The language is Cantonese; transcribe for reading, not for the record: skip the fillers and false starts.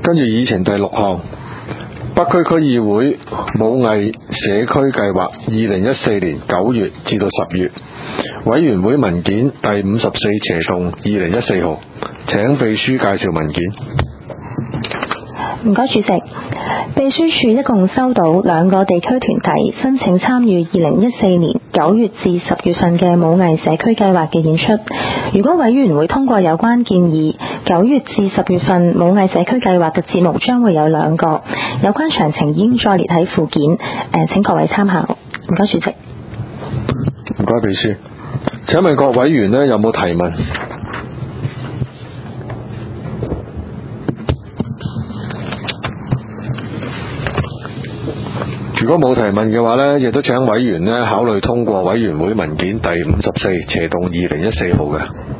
跟住議程第6項，北區區議會武藝社區計劃2014年9月至到10月，委員會文件第54/2014號，請秘書介紹文件。 唔該，主席。秘書處一共收到2個地區團體申請參與2014年9月至10月份嘅武藝社區計劃嘅演出。如果委員會通過有關建議，9月至10月份武藝社區計劃嘅節目將會有2個，有關詳情已經再列喺附件，請各位參考。唔該，主席。 唔該，秘書。請問各委員有冇提問？如果冇提問嘅話呢，亦都請委員考慮通過委員會文件第54/2014號嘅。